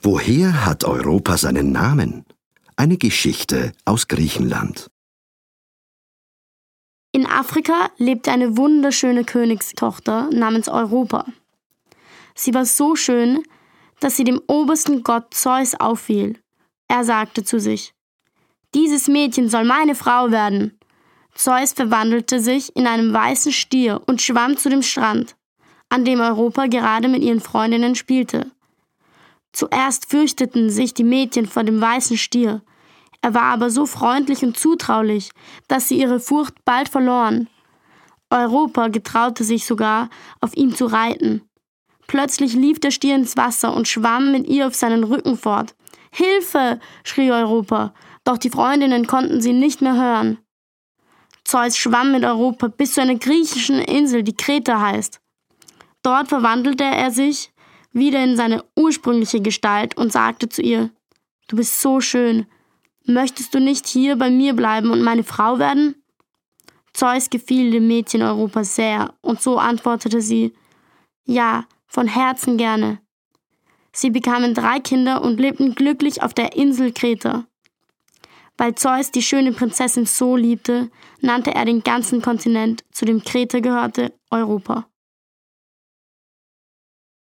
Woher hat Europa seinen Namen? Eine Geschichte aus Griechenland. In Afrika lebte eine wunderschöne Königstochter namens Europa. Sie war so schön, dass sie dem obersten Gott Zeus auffiel. Er sagte zu sich: Dieses Mädchen soll meine Frau werden. Zeus verwandelte sich in einen weißen Stier und schwamm zu dem Strand, an dem Europa gerade mit ihren Freundinnen spielte. Zuerst fürchteten sich die Mädchen vor dem weißen Stier. Er war aber so freundlich und zutraulich, dass sie ihre Furcht bald verloren. Europa getraute sich sogar, auf ihm zu reiten. Plötzlich lief der Stier ins Wasser und schwamm mit ihr auf seinen Rücken fort. »Hilfe!« schrie Europa, doch die Freundinnen konnten sie nicht mehr hören. Zeus schwamm mit Europa bis zu einer griechischen Insel, die Kreta heißt. Dort verwandelte er sich wieder in seine ursprüngliche Gestalt und sagte zu ihr: »Du bist so schön. Möchtest du nicht hier bei mir bleiben und meine Frau werden?« Zeus gefiel dem Mädchen Europa sehr, und so antwortete sie: »Ja, von Herzen gerne.« Sie bekamen 3 Kinder und lebten glücklich auf der Insel Kreta. Weil Zeus die schöne Prinzessin so liebte, nannte er den ganzen Kontinent, zu dem Kreta gehörte, Europa.